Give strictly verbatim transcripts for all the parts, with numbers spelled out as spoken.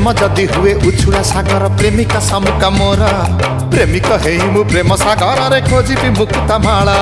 प्रेम जदि हुए उछुड़ा सागर प्रेमिका सामुका मोर प्रेमिक हे मु प्रेम सागर रे खोजिबी मुक्ता माला।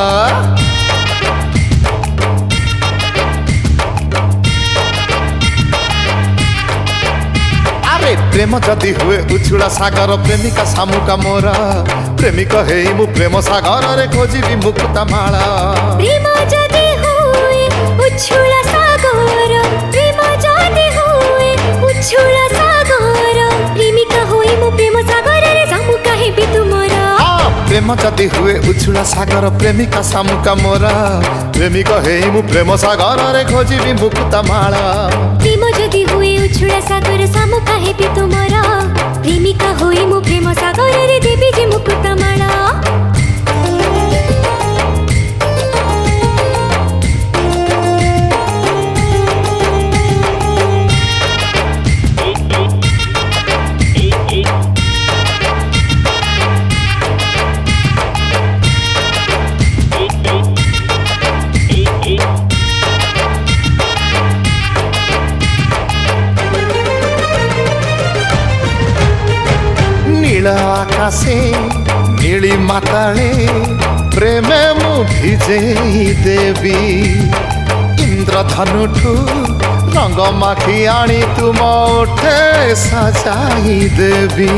अरे प्रेम जदि हुए उछुड़ा सागर प्रेमिका सामुका मोर प्रेमिक हे मु प्रेम सागर रे खोजिबी मुक्ता माला। प्रेम जदि हुए उछुड़ा सागर प्रेम जदि हुए उछुड़ा सागर प्रेमिका होई मु प्रेम सागर रे सामुका हेबी तुमर। प्रेम जदि हुए उछुड़ा सागर प्रेमिका सामुका मोर प्रेमिक हे मु प्रेम सागर रे खोजिबी मुक्ता माला। प्रेम जदि हुए उछुड़ा सागर सामुका हेबी तुमर प्रेमिका होई मु प्रेम सागर रे देबी जे मुक्ता माला। नीला आकाशे नीली माताळे प्रेमे मु भिजेई देवी इंद्रधनुठु रंग माखी आनी तुम ओठे सजाई देवी।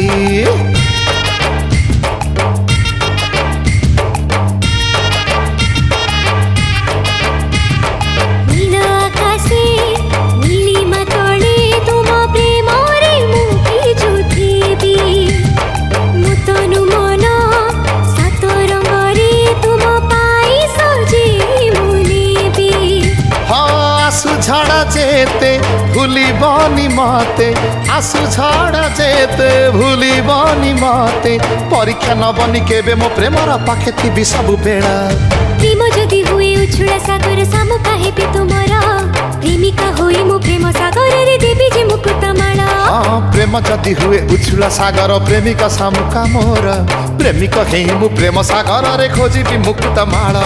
झाड़ा जेते भूली बनी मते आसु झाड़ा जेते भूली बनी मते परीक्षा न बनी केबे मो प्रेमर पाखे थी सबु बेला। प्रेम जदि हुए उछुड़ा सागर सामुका हेबी तुमर प्रेमिका होई मु प्रेम सागर रे देबी जे मुक्ता माला। हां प्रेम जदि हुए उछुड़ा सागर प्रेमिका सामुका मोर प्रेमिक हे मु प्रेम सागर रे खोजिबी मुक्ता माला।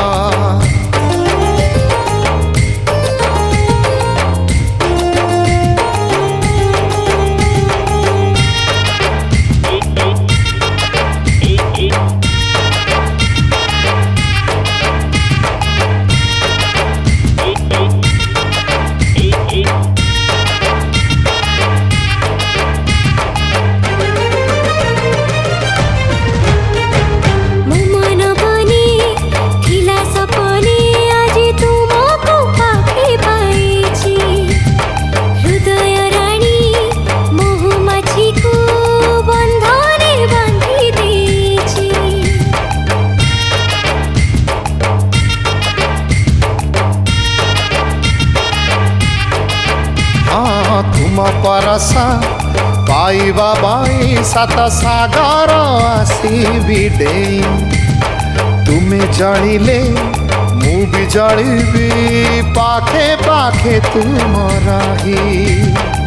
तुम परसा पाइबा बाई सात सागर आसीबी डे तुम्हें जलिले मु भी जलिबी पाखे पाखे तुम रही।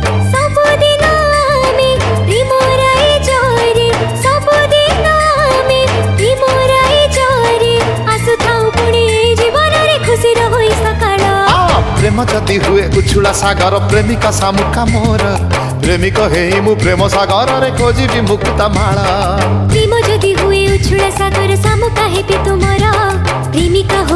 प्रेम जदि हुए उछुड़ा सागर प्रेमिका सामुका मोर प्रेमिक हे मु प्रेम सागर रे खोजिबी मुक्ता माला। प्रेम जदि हुए उछुड़ा सागर सामुका हेबी तुमर प्रेमिका